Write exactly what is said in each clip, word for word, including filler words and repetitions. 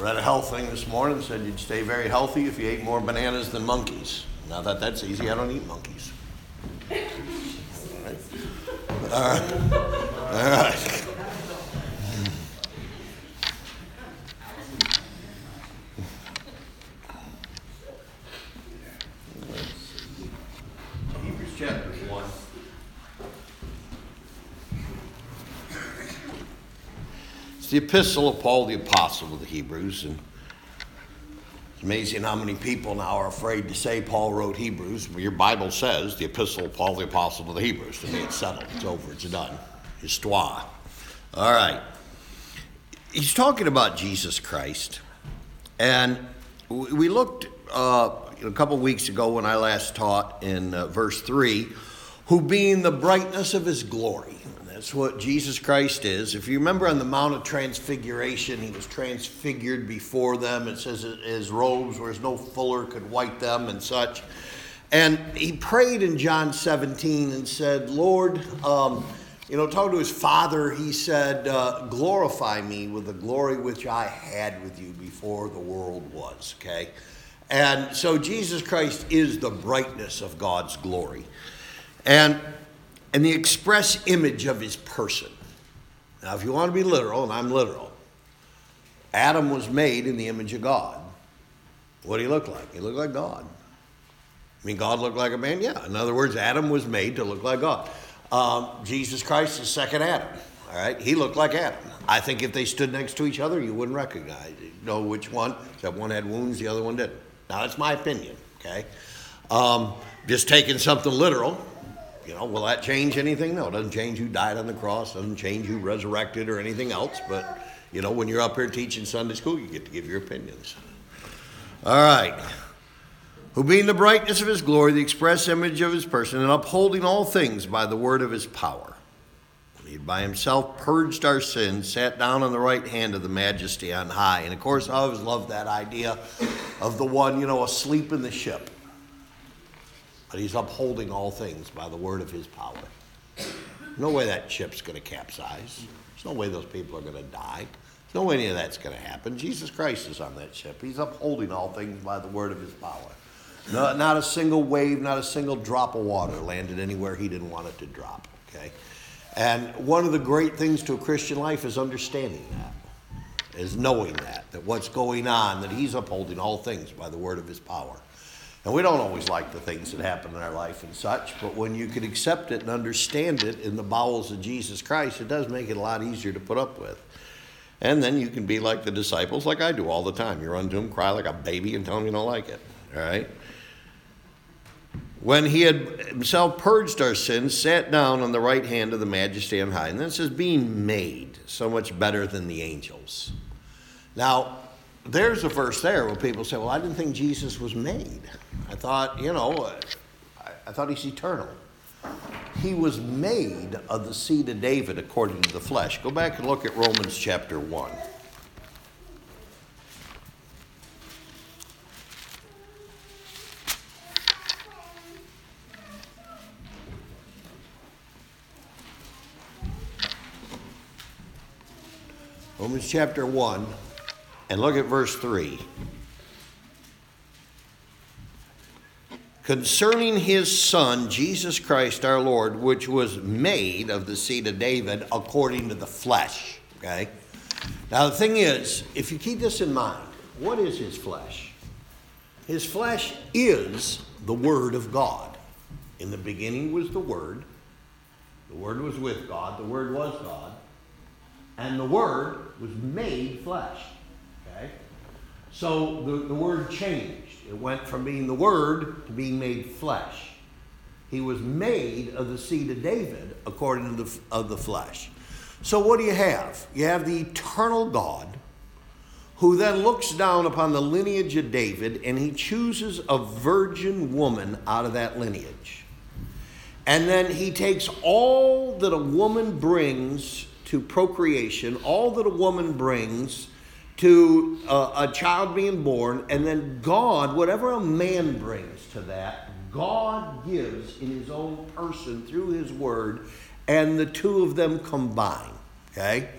read a health thing this morning, said you'd stay very healthy if you ate more bananas than monkeys. Now that that's easy, I don't eat monkeys. All right. All right. All right. Hebrews chapter one. It's the epistle of Paul the Apostle to the Hebrews, and it's amazing how many people now are afraid to say Paul wrote Hebrews. Your Bible says the epistle of Paul the Apostle to the Hebrews. To me, it's settled. It's over. It's done. Histoire. All right. He's talking about Jesus Christ, and we looked uh, a couple weeks ago when I last taught in uh, verse three, who being the brightness of his glory. That's what Jesus Christ is. If you remember on the Mount of Transfiguration, he was transfigured before them. It says his robes were as no fuller could white them and such. And he prayed in John seventeen and said, Lord, um, you know, talking to his Father, he said, uh, glorify me with the glory which I had with you before the world was, okay? And so Jesus Christ is the brightness of God's glory. And And the express image of his person. Now, if you want to be literal, and I'm literal, Adam was made in the image of God. What did he look like? He looked like God. I mean, God looked like a man? Yeah. In other words, Adam was made to look like God. Um, Jesus Christ is second Adam. All right? He looked like Adam. I think if they stood next to each other, you wouldn't recognize it. You know which one, except one had wounds, the other one didn't. Now, that's my opinion, okay? Um, just taking something literal. You know, will that change anything? No, it doesn't change who died on the cross, doesn't change who resurrected or anything else. But, you know, when you're up here teaching Sunday school, you get to give your opinions. All right. Who being the brightness of his glory, the express image of his person, and upholding all things by the word of his power. When he by himself purged our sins, sat down on the right hand of the majesty on high. And, of course, I always loved that idea of the one, you know, asleep in the ship. But he's upholding all things by the word of his power. No way that ship's going to capsize. There's no way those people are going to die. There's no way any of that's going to happen. Jesus Christ is on that ship. He's upholding all things by the word of his power. No, not a single wave, not a single drop of water landed anywhere he didn't want it to drop. Okay, and one of the great things to a Christian life is understanding that, is knowing that, that what's going on, that he's upholding all things by the word of his power. And we don't always like the things that happen in our life and such, but when you can accept it and understand it in the bowels of Jesus Christ, it does make it a lot easier to put up with. And then you can be like the disciples, like I do all the time. You run to them, cry like a baby, and tell them you don't like it. All right? When he had himself purged our sins, sat down on the right hand of the majesty on high. And then it says, being made so much better than the angels. Now, there's a verse there where people say, well, I didn't think Jesus was made. I thought, you know, I, I thought he's eternal. He was made of the seed of David according to the flesh. Go back and look at Romans chapter one. Romans chapter one. And look at verse three. Concerning his Son, Jesus Christ our Lord, which was made of the seed of David according to the flesh. Okay? Now the thing is, if you keep this in mind, what is his flesh? His flesh is the Word of God. In the beginning was the Word. The Word was with God. The Word was God. And the Word was made flesh. Okay? So the, the word changed. It went from being the Word to being made flesh. He was made of the seed of David according to the, of the flesh. So what do you have? You have the eternal God who then looks down upon the lineage of David and he chooses a virgin woman out of that lineage. And then he takes all that a woman brings to procreation, all that a woman brings to uh, a child being born, and then God, whatever a man brings to that, God gives in his own person through his word, and the two of them combine, okay?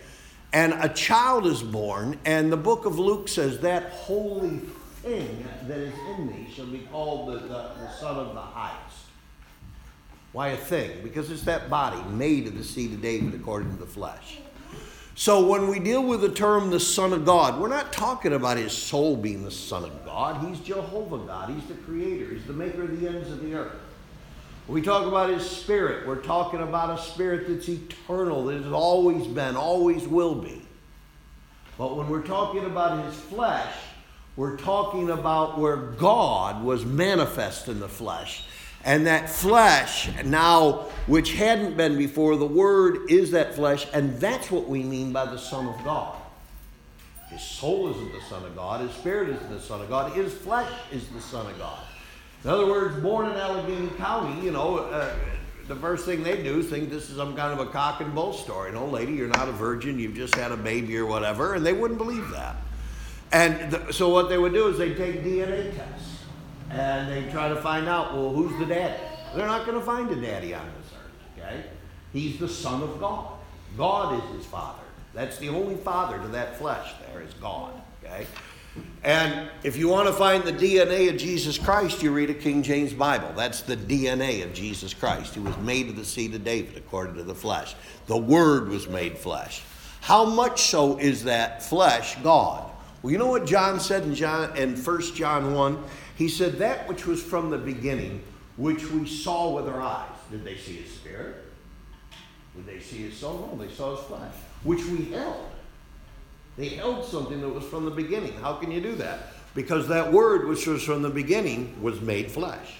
And a child is born, and the book of Luke says that holy thing that is in thee shall be called the, the, the Son of the Highest. Why a thing? Because it's that body made of the seed of David according to the flesh. So when we deal with the term the Son of God, we're not talking about his soul being the Son of God. He's Jehovah God. He's the creator. He's the maker of the ends of the earth. When we talk about his spirit, we're talking about a spirit that's eternal, that has always been, always will be. But when we're talking about his flesh, we're talking about where God was manifest in the flesh. And that flesh now, which hadn't been before, the Word is that flesh, and that's what we mean by the Son of God. His soul isn't the Son of God. His spirit isn't the Son of God. His flesh is the Son of God. In other words, born in Allegheny County, you know, uh, the first thing they do is think this is some kind of a cock and bull story. No, lady, you're not a virgin. You've just had a baby or whatever, and they wouldn't believe that. And the, so what they would do is they'd take D N A tests. And they try to find out, well, who's the daddy? They're not going to find a daddy on this earth, okay? He's the Son of God. God is his father. That's the only father to that flesh there is God, okay? And if you want to find the D N A of Jesus Christ, you read a King James Bible. That's the D N A of Jesus Christ. He was made of the seed of David according to the flesh. The Word was made flesh. How much so is that flesh God? Well, you know what John said in John in First John one? He said, that which was from the beginning, which we saw with our eyes. Did they see his spirit? Did they see his soul? No, they saw his flesh, which we held. They held something that was from the beginning. How can you do that? Because that Word, which was from the beginning, was made flesh.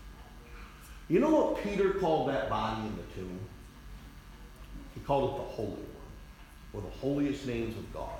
You know what Peter called that body in the tomb? He called it the Holy One, or the holiest names of God.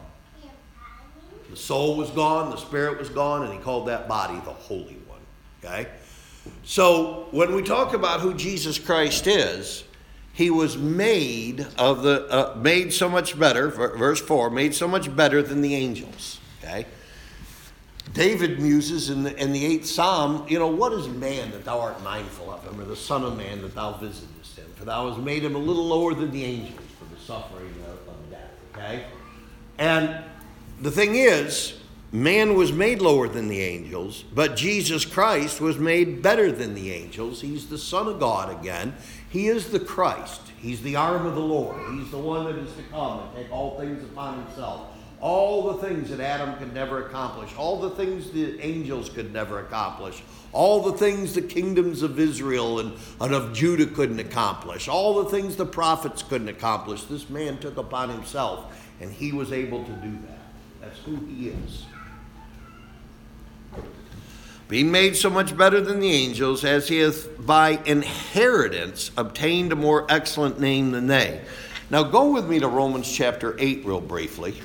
The soul was gone, the spirit was gone, and he called that body the Holy One. Okay? So when we talk about who Jesus Christ is, he was made of the uh, made so much better, verse four, made so much better than the angels. Okay? David muses in the in the eighth Psalm, you know, what is man that thou art mindful of him, or the son of man that thou visitest him? For thou hast made him a little lower than the angels for the suffering of, of death. Okay? And the thing is, man was made lower than the angels, but Jesus Christ was made better than the angels. He's the Son of God again. He is the Christ. He's the arm of the Lord. He's the one that is to come and take all things upon himself. All the things that Adam could never accomplish, all the things the angels could never accomplish, all the things the kingdoms of Israel and, and of Judah couldn't accomplish, all the things the prophets couldn't accomplish, this man took upon himself, and he was able to do that. That's who he is. Being made so much better than the angels, as he hath by inheritance obtained a more excellent name than they. Now go with me to Romans chapter eight real briefly.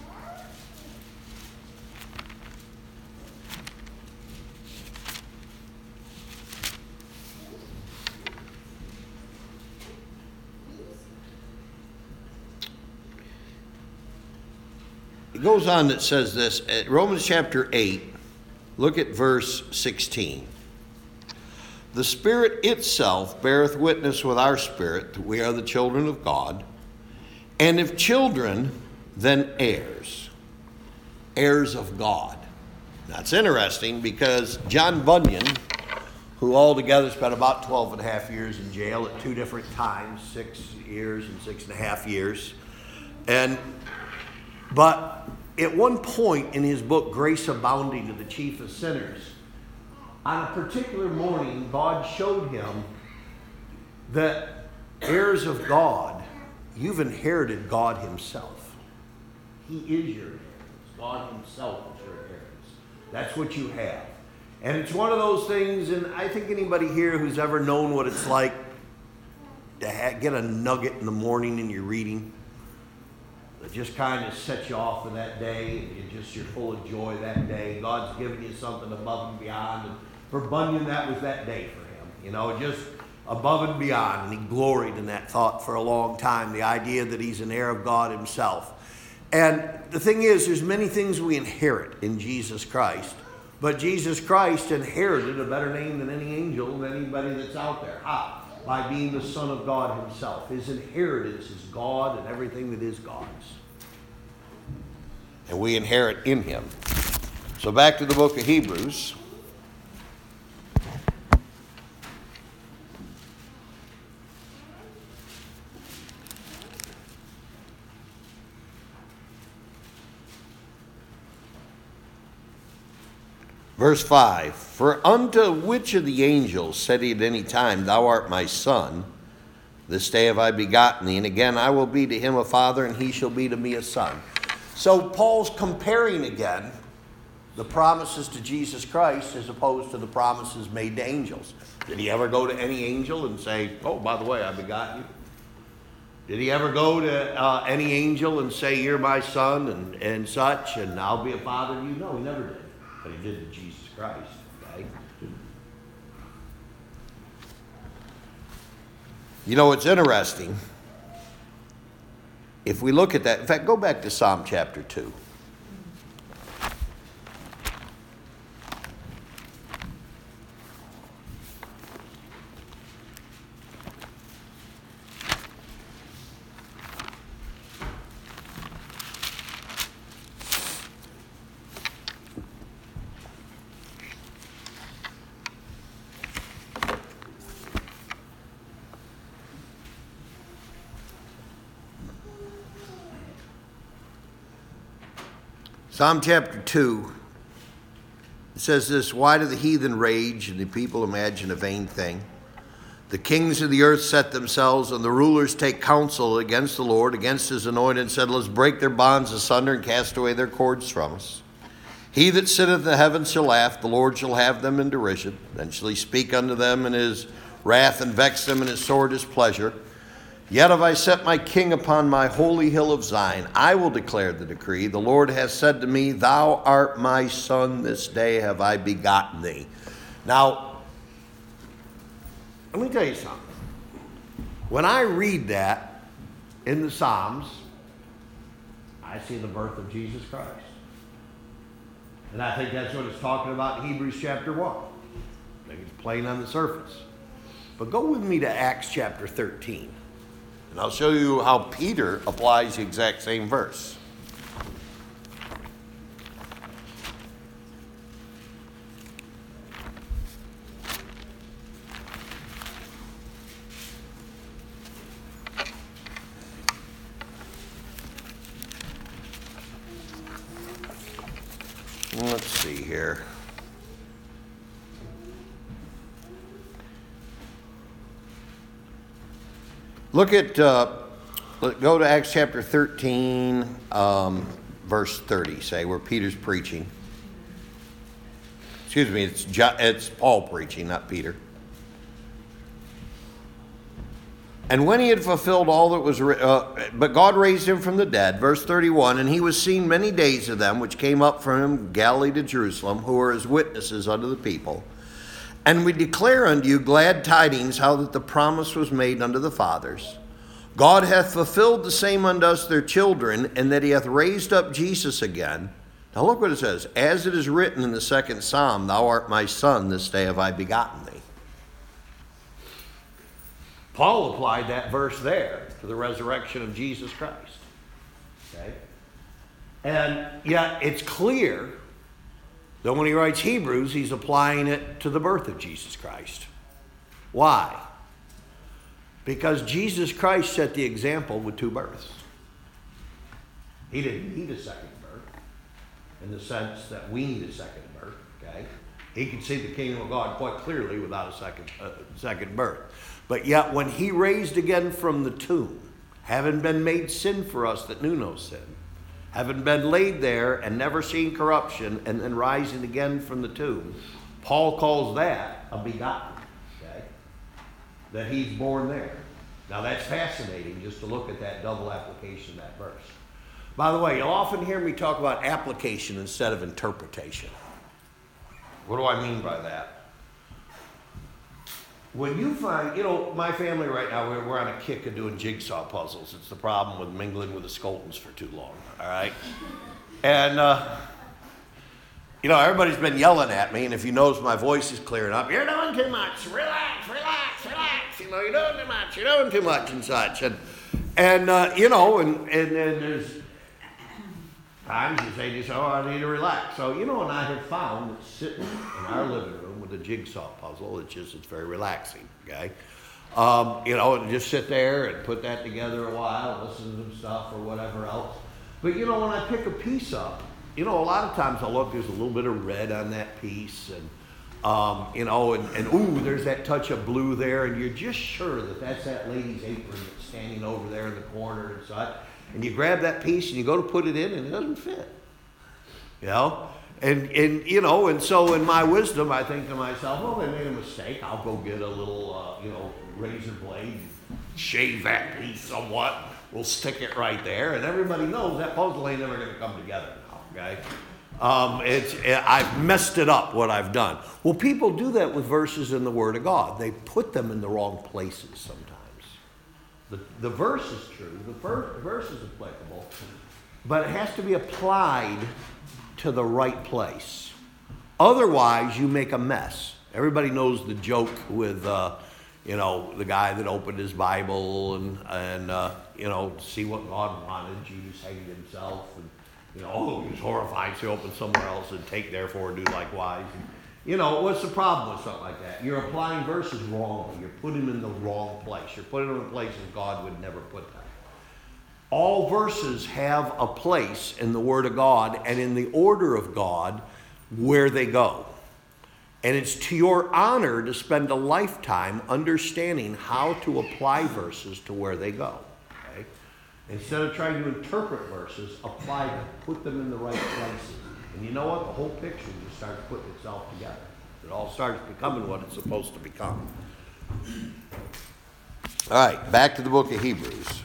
It goes on that says this, at Romans chapter eight, look at verse sixteen. The Spirit itself beareth witness with our spirit that we are the children of God, and if children, then heirs, heirs of God. That's interesting because John Bunyan, who altogether spent about twelve and a half years in jail at two different times, six years and six and a half years, and But at one point in his book, Grace Abounding to the Chief of Sinners, on a particular morning, God showed him that heirs of God, you've inherited God himself. He is your inheritance. God himself is your inheritance. That's what you have. And it's one of those things, and I think anybody here who's ever known what it's like to ha- get a nugget in the morning in your reading, it just kind of sets you off for that day, and you just, you're full of joy that day. God's given you something above and beyond. And for Bunyan, that was that day for him. You know, just above and beyond. And he gloried in that thought for a long time, the idea that he's an heir of God himself. And the thing is, there's many things we inherit in Jesus Christ. But Jesus Christ inherited a better name than any angel, than anybody that's out there. How? By being the Son of God himself. His inheritance is God and everything that is God's. and we inherit in him. So back to the book of Hebrews. Verse five, for unto which of the angels said he at any time, thou art my son, this day have I begotten thee, and again I will be to him a father, and he shall be to me a son. So Paul's comparing again the promises to Jesus Christ as opposed to the promises made to angels. Did he ever go to any angel and say, oh, by the way, I begot you? Did he ever go to uh, any angel and say, you're my son and, and such, and I'll be a father to you? No, he never did. But he did to Jesus Christ. Okay? You know, it's interesting. If we look at that, in fact, go back to Psalm chapter two. Psalm chapter two, it says this, why do the heathen rage and the people imagine a vain thing? The kings of the earth set themselves, and the rulers take counsel against the Lord, against his anointed, and said, let's break their bonds asunder and cast away their cords from us. He that sitteth in the heavens shall laugh, the Lord shall have them in derision. Then shall he speak unto them in his wrath, and vex them in his sword his pleasure. Yet have I set my king upon my holy hill of Zion. I will declare the decree. The Lord has said to me, thou art my son, this day have I begotten thee. Now, let me tell you something. When I read that in the Psalms, I see the birth of Jesus Christ. And I think that's what it's talking about in Hebrews chapter one. I think it's plain on the surface. But go with me to Acts chapter thirteen. And I'll show you how Peter applies the exact same verse. Let's see here. Look at, uh, go to Acts chapter thirteen, um, verse thirty, say, where Peter's preaching. Excuse me, it's, jo- it's Paul preaching, not Peter. And when he had fulfilled all that was, uh, but God raised him from the dead, verse thirty-one, and he was seen many days of them, which came up from him Galilee to Jerusalem, who were his witnesses unto the people. And we declare unto you glad tidings, how that the promise was made unto the fathers. God hath fulfilled the same unto us their children, and that he hath raised up Jesus again. Now look what it says. As it is written in the second Psalm, thou art my son, this day have I begotten thee. Paul applied that verse there to the resurrection of Jesus Christ. Okay? And yet it's clear that when he writes Hebrews, he's applying it to the birth of Jesus Christ. Why? Because Jesus Christ set the example with two births. He didn't need a second birth in the sense that we need a second birth. Okay? He could see the kingdom of God quite clearly without a second, uh, second birth. But yet when he raised again from the tomb, having been made sin for us that knew no sin, having been laid there and never seen corruption, and then rising again from the tomb, Paul calls that a begotten, okay? That he's born there. Now that's fascinating just to look at that double application of that verse. By the way, you'll often hear me talk about application instead of interpretation. What do I mean by that? When you find, you know, my family right now, we're, we're on a kick of doing jigsaw puzzles. It's the problem with mingling with the Skoltons for too long, all right? And, uh, you know, everybody's been yelling at me, and if you notice my voice is clearing up, you're doing too much, relax, relax, relax, you know, you're doing too much, you're doing too much and such. And, and uh, you know, and, and, and there's, Times you say, you say, oh, I need to relax. So, you know, and I have found that sitting in our living room with a jigsaw puzzle, it's just, it's very relaxing, okay? Um, you know, and just sit there and put that together a while, listen to some stuff or whatever else. But, you know, when I pick a piece up, you know, a lot of times I look, there's a little bit of red on that piece, and, um, you know, and, and ooh, there's that touch of blue there, and you're just sure that that's that lady's apron that's standing over there in the corner and such. And you grab that piece and you go to put it in, and it doesn't fit. You know? And, and you know, and so in my wisdom, I think to myself, well, they made a mistake. I'll go get a little, uh, you know, razor blade, shave that piece somewhat. We'll stick it right there. And everybody knows that puzzle ain't never going to come together now, okay? Um, it's, I've messed it up, what I've done. Well, people do that with verses in the Word of God. They put them in the wrong places sometimes. The, the verse is true. The ver- verse is applicable. But it has to be applied to the right place. Otherwise, you make a mess. Everybody knows the joke with, uh, you know, the guy that opened his Bible and, and uh, you know, see what God wanted. Jesus hated himself. And, you know, oh, he was horrified, so he opened somewhere else and take, therefore, do likewise. And, you know, what's the problem with something like that? You're applying verses wrongly. You're putting them in the wrong place. You're putting them in places God would never put them. All verses have a place in the Word of God and in the order of God where they go. And it's to your honor to spend a lifetime understanding how to apply verses to where they go. Okay? Instead of trying to interpret verses, apply them. Put them in the right places. And you know what? The whole picture just starts putting itself together. It all starts becoming what it's supposed to become. All right, back to the book of Hebrews.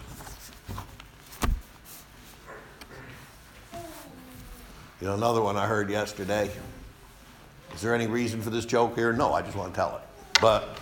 You know, another one I heard yesterday. Is there any reason for this joke here? No, I just want to tell it. But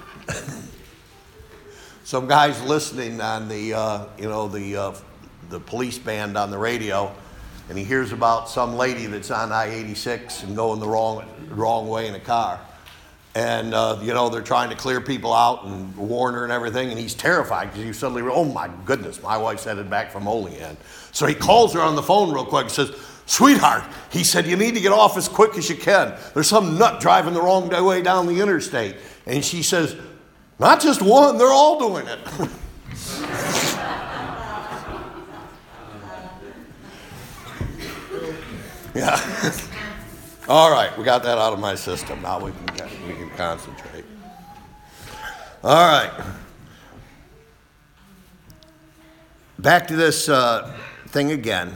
some guy's listening on the, uh, you know, the uh, the police band on the radio, and he hears about some lady that's on I eighty-six and going the wrong wrong way in a car. And, uh, you know, they're trying to clear people out and warn her and everything, and he's terrified because he suddenly, oh, my goodness, my wife's headed back from Olean. So he calls her on the phone real quick and says, sweetheart, he said, you need to get off as quick as you can. There's some nut driving the wrong way down the interstate. And she says, not just one, they're all doing it. Yeah. All right, we got that out of my system. Now we can get, we can concentrate. All right. Back to this uh, thing again.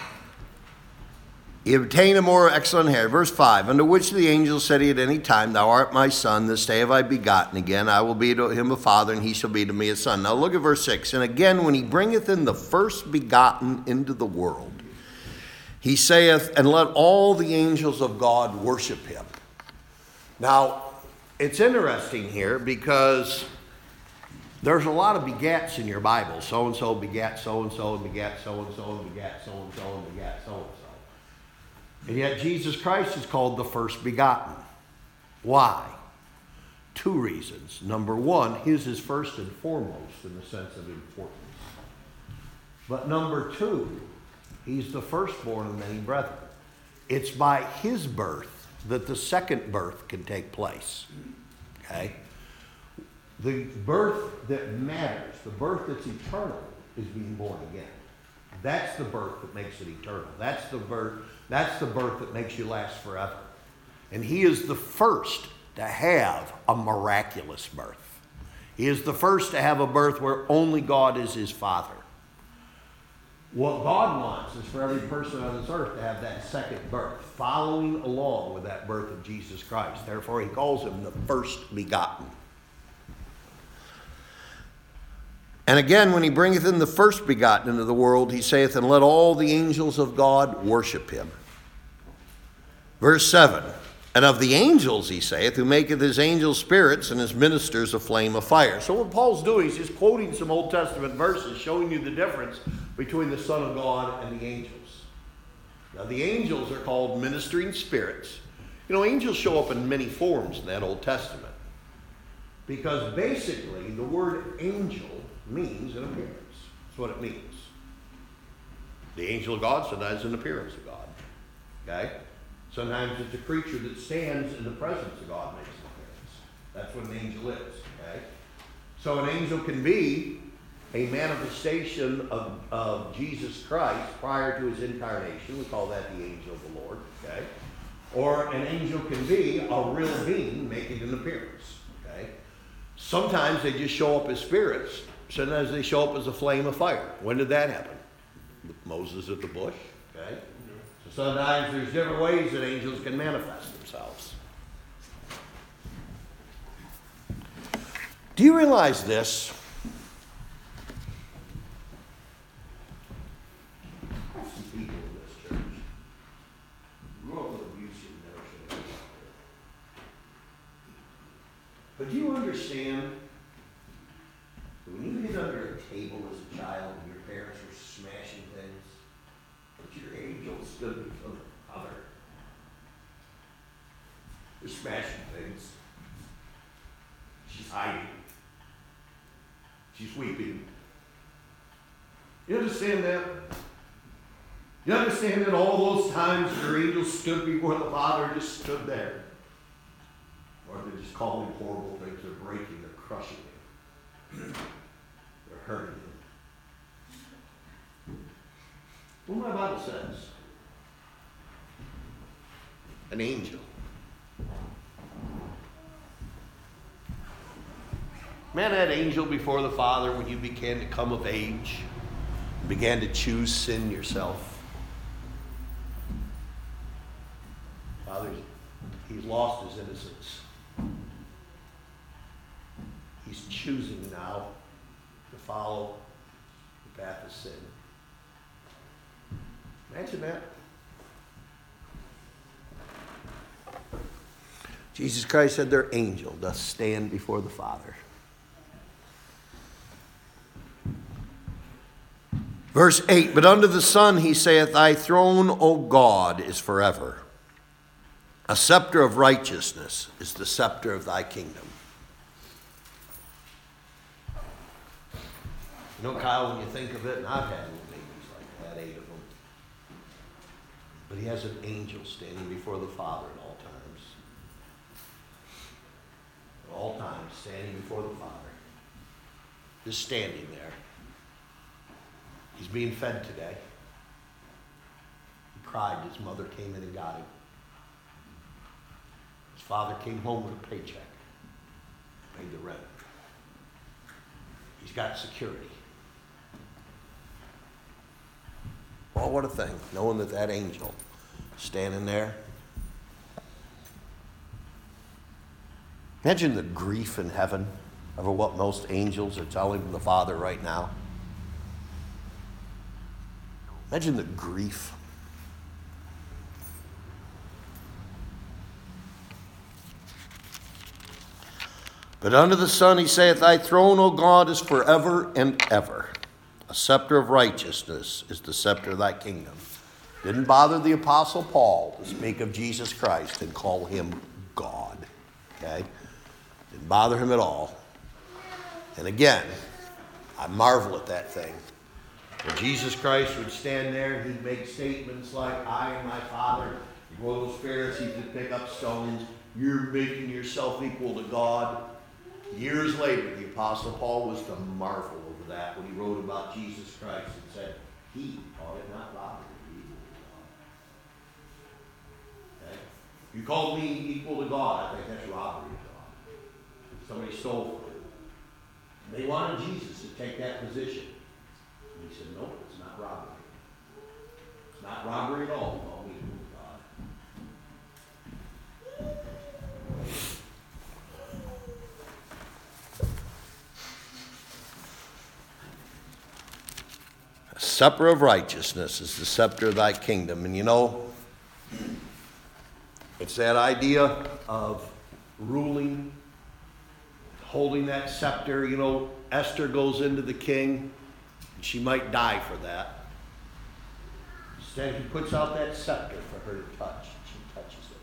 He obtained a more excellent hair. Verse five, unto which the angel said he at any time, thou art my son, this day have I begotten again. I will be to him a father, and he shall be to me a son. Now look at verse six. And again, when he bringeth in the first begotten into the world, he saith, and let all the angels of God worship him. Now, it's interesting here because there's a lot of begats in your Bible. So-and-so begat so-and-so, and begat so-and-so, and begat so-and-so, and begat so-and-so. And yet Jesus Christ is called the first begotten. Why? Two reasons. Number one, his is first and foremost in the sense of importance. But number two, he's the firstborn of many brethren. It's by his birth that the second birth can take place. Okay? The birth that matters, the birth that's eternal, is being born again. That's the birth that makes it eternal. That's the birth, that's the birth that makes you last forever. And he is the first to have a miraculous birth. He is the first to have a birth where only God is his father. What God wants is for every person on this earth to have that second birth, following along with that birth of Jesus Christ. Therefore, he calls him the first begotten. And again, when he bringeth in the first begotten into the world, he saith, and let all the angels of God worship him. Verse seven, and of the angels, he saith, who maketh his angels spirits and his ministers a flame of fire. So what Paul's doing is just quoting some Old Testament verses, showing you the difference between the Son of God and the angels. Now, the angels are called ministering spirits. You know, angels show up in many forms in that Old Testament. Because basically, the word angel means an appearance. That's what it means. The angel of God sometimes an appearance of God. Okay? Sometimes it's a creature that stands in the presence of God makes an appearance. That's what an angel is. Okay? So an angel can be a manifestation of, of Jesus Christ prior to his incarnation. We call that the angel of the Lord. Okay? Or an angel can be a real being making an appearance. Okay? Sometimes they just show up as spirits. Sometimes they show up as a flame of fire. When did that happen? With Moses at the bush. Okay? So sometimes there's different ways that angels can manifest themselves. Do you realize this? I have some people in this church. Grew up with abuse and never should have been out there. But do you understand that when you get under a table as a child and your parents were smashing things, but your angel stood before the Father? They're smashing things. She's hiding. She's weeping. You understand that? You understand that all those times your angel stood before the Father, just stood there? Or they're just calling horrible things. They're breaking, they're crushing him. They're hurting him. Well, my Bible says an angel. Man, that angel before the Father when you began to come of age, began to choose sin yourself. Father, he's lost his innocence. He's choosing now to follow the path of sin. Imagine that. Jesus Christ said their angel doth stand before the Father. Verse eight, but unto the Son he saith, thy throne, O God, is forever. A scepter of righteousness is the scepter of thy kingdom. You know, Kyle, when you think of it, and I've had little babies like that, eight of them. But he has an angel standing before the Father at all times. At all times, standing before the Father. Just standing there. He's being fed today. He cried. His mother came in and got him. His father came home with a paycheck. Paid the rent. He's got security. Oh, what a thing, knowing that that angel standing there. Imagine the grief in heaven over what most angels are telling the Father right now. Imagine the grief. But unto the Son he saith, thy throne, O God, is forever and ever. A scepter of righteousness is the scepter of thy kingdom. Didn't bother the Apostle Paul to speak of Jesus Christ and call him God. Okay? Didn't bother him at all. And again, I marvel at that thing. When Jesus Christ would stand there and he'd make statements like, I and my Father, one of those Pharisees would pick up stones, you're making yourself equal to God. Years later, the Apostle Paul was to marvel over that when he wrote about Jesus Christ and said, he thought it not robbery to be equal to God. Okay? You called me equal to God, I think that's robbery to God. Somebody stole from him. They wanted Jesus to take that position. And he said, nope, it's not robbery. It's not robbery at all. You call me equal to God. A scepter of righteousness is the scepter of thy kingdom. And you know, it's that idea of ruling, holding that scepter. You know, Esther goes into the king. She might die for that. Instead, he puts out that scepter for her to touch. She touches it.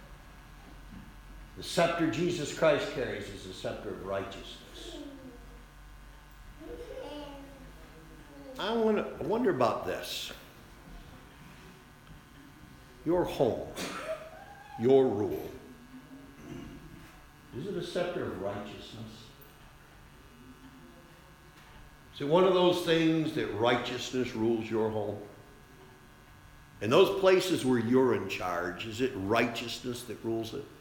The scepter Jesus Christ carries is the scepter of righteousness. I wonder, I wonder about this. your home, your rule, is it a scepter of righteousness? Is it one of those things that righteousness rules your home? In those places where you're in charge, is it righteousness that rules it?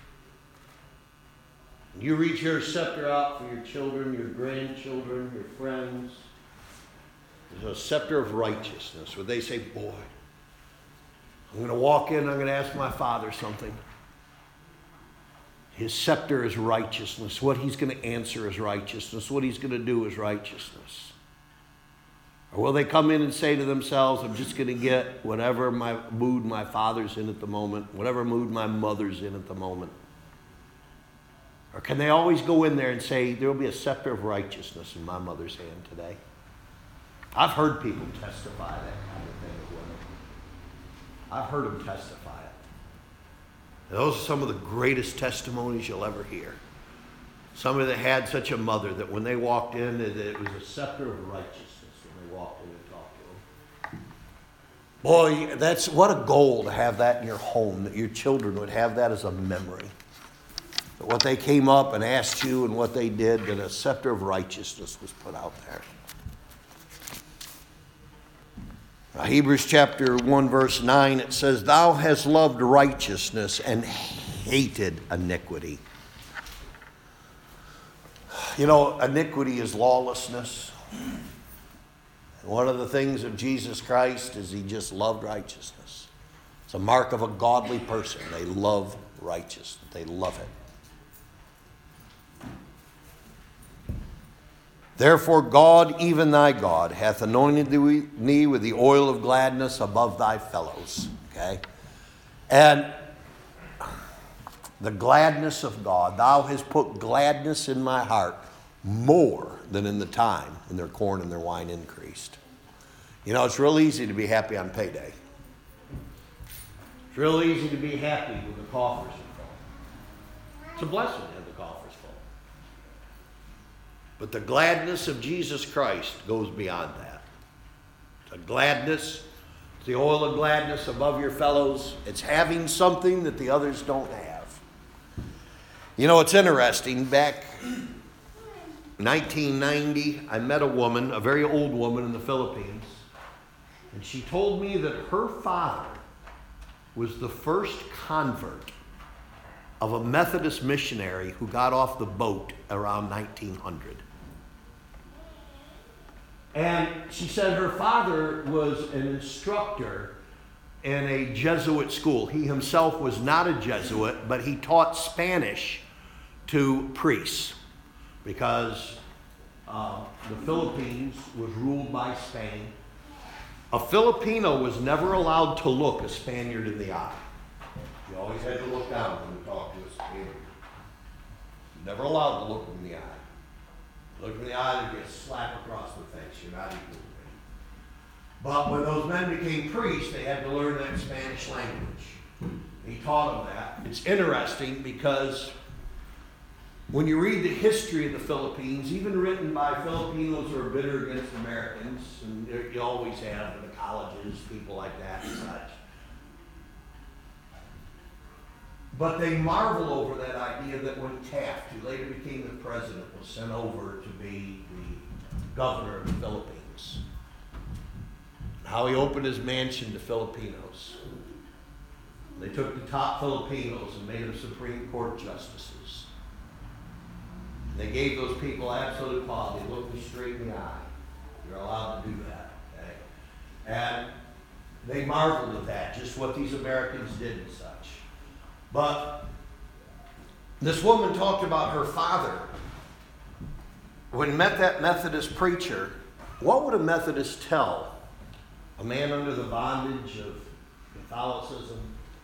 You reach your scepter out for your children, your grandchildren, your friends. There's a scepter of righteousness where they say, boy, I'm going to walk in, I'm going to ask my father something. His scepter is righteousness. What he's going to answer is righteousness. What he's going to do is righteousness. Or will they come in and say to themselves, I'm just going to get whatever my mood my father's in at the moment, whatever mood my mother's in at the moment? Or can they always go in there and say, there will be a scepter of righteousness in my mother's hand today? I've heard people testify that kind of thing of women. I've heard them testify it. And those are some of the greatest testimonies you'll ever hear. Somebody that had such a mother that when they walked in, that it was a scepter of righteousness when they walked in and talked to them. Boy, that's what a goal to have that in your home, that your children would have that as a memory. That what they came up and asked you and what they did, that a scepter of righteousness was put out there. Now, Hebrews chapter one, verse nine, it says, Thou hast loved righteousness and hated iniquity. You know, iniquity is lawlessness. And one of the things of Jesus Christ is he just loved righteousness. It's a mark of a godly person. They love righteousness. They love it. Therefore God, even thy God, hath anointed thee with the oil of gladness above thy fellows. Okay? And the gladness of God, thou hast put gladness in my heart more than in the time when their corn and their wine increased. You know, it's real easy to be happy on payday. It's real easy to be happy when the coffers are full. It's a blessing to have the coffers full. But the gladness of Jesus Christ goes beyond that. The gladness, the oil of gladness above your fellows, it's having something that the others don't have. You know, it's interesting. Back in nineteen ninety, I met a woman, a very old woman in the Philippines, and she told me that her father was the first convert of a Methodist missionary who got off the boat around nineteen hundred. And she said her father was an instructor in a Jesuit school. He himself was not a Jesuit, but he taught Spanish to priests because uh, the Philippines was ruled by Spain. A Filipino was never allowed to look a Spaniard in the eye. You always had to look down when you talked to a Spaniard. Never allowed to look him in the eye. Look in the eye, there'd be a slap across the face. You're not equal to me. But when those men became priests, they had to learn that Spanish language. He taught them that. It's interesting because when you read the history of the Philippines, even written by Filipinos who are bitter against Americans, and you always have in the colleges, people like that and such. But they marvel over that idea that when Taft, who later became the president, was sent over to be the governor of the Philippines, how he opened his mansion to Filipinos. They took the top Filipinos and made them Supreme Court justices. They gave those people absolute equality. They looked me straight in the eye. You're allowed to do that. Okay? And they marveled at that, just what these Americans did and such. But this woman talked about her father. When met that Methodist preacher, what would a Methodist tell a man under the bondage of Catholicism,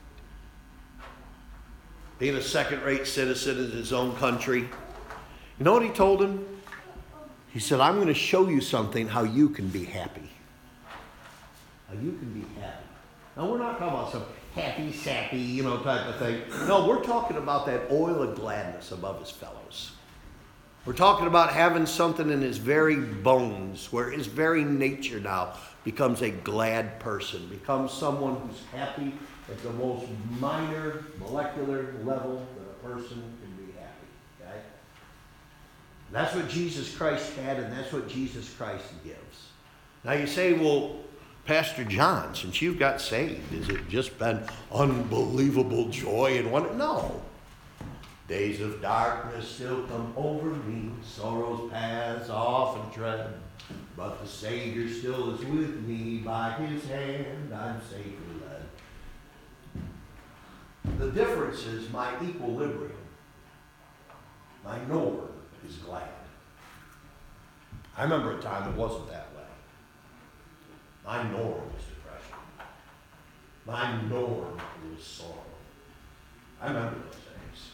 being a second-rate citizen in his own country? You know what he told him? He said, I'm going to show you something how you can be happy. How you can be happy. Now, we're not talking about some happy, sappy, you know, type of thing. No, we're talking about that oil of gladness above his fellows. We're talking about having something in his very bones, where his very nature now becomes a glad person, becomes someone who's happy at the most minor molecular level that a person can be happy. Okay? That's what Jesus Christ had, and that's what Jesus Christ gives. Now you say, well, Pastor John, since you've got saved, has it just been unbelievable joy and wonder? No. Days of darkness still come over me, sorrow's paths often tread, but the Savior still is with me, by his hand I'm safely led. The difference is my equilibrium. My norm is glad. I remember a time it wasn't that way. My norm was depression. My norm was sorrow. I remember those days.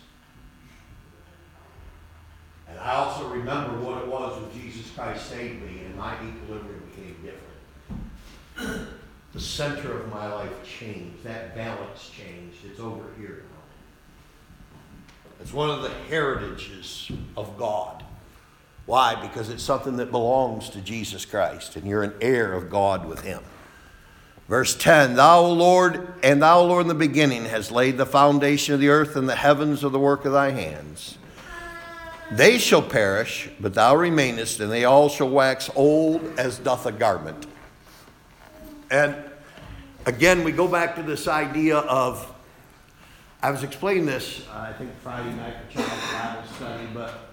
And I also remember what it was when Jesus Christ saved me and my equilibrium became different. The center of my life changed. That balance changed. It's over here now. It's one of the heritages of God. Why? Because it's something that belongs to Jesus Christ, and you're an heir of God with him. Verse ten, Thou, O Lord, and thou, O Lord, in the beginning, hast laid the foundation of the earth, and the heavens are the work of thy hands. They shall perish, but thou remainest, and they all shall wax old as doth a garment. And again, we go back to this idea of, I was explaining this, uh, I think Friday night for Child's Bible study, but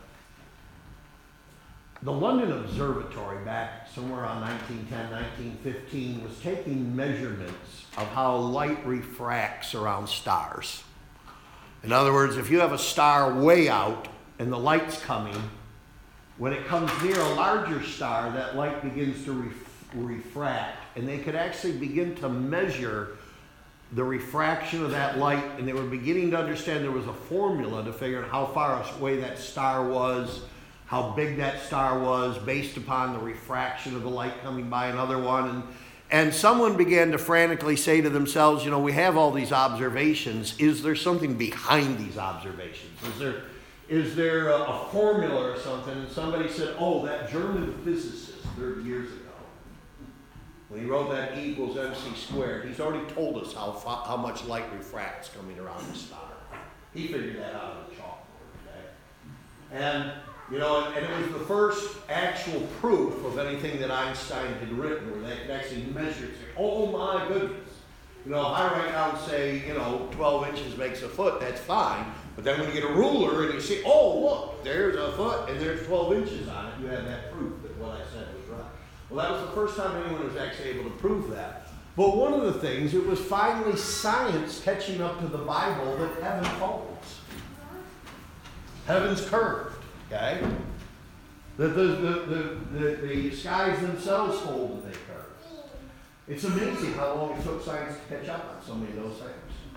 the London Observatory back somewhere around nineteen ten, nineteen fifteen was taking measurements of how light refracts around stars. In other words, if you have a star way out and the light's coming, when it comes near a larger star, that light begins to ref- refract. And they could actually begin to measure the refraction of that light, and they were beginning to understand there was a formula to figure out how far away that star was, how big that star was based upon the refraction of the light coming by another one. And, and someone began to frantically say to themselves, you know, we have all these observations. Is there something behind these observations? Is there, is there a, a formula or something? And somebody said, oh, that German physicist thirty years ago, when he wrote that E equals mc squared, he's already told us how, fa- how much light refracts coming around the star. He figured that out on the chalkboard, okay? And You know, and it was the first actual proof of anything that Einstein had written, where they could actually measure it. Say, oh my goodness. You know, if I write down and say, you know, twelve inches makes a foot, that's fine. But then when you get a ruler and you see, oh, look, there's a foot and there's twelve inches on it, you have that proof that what I said was right. Well, that was the first time anyone was actually able to prove that. But one of the things, it was finally science catching up to the Bible that heaven folds. Heaven's curved. Okay? The, the, the, the, the, the skies themselves fold and they curve. It's amazing how long it took science to catch up on so many of those things.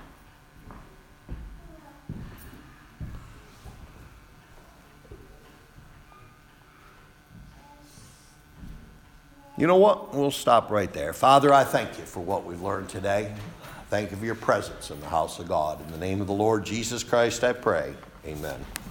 You know what? We'll stop right there. Father, I thank you for what we've learned today. Thank you for your presence in the house of God. In the name of the Lord Jesus Christ, I pray. Amen.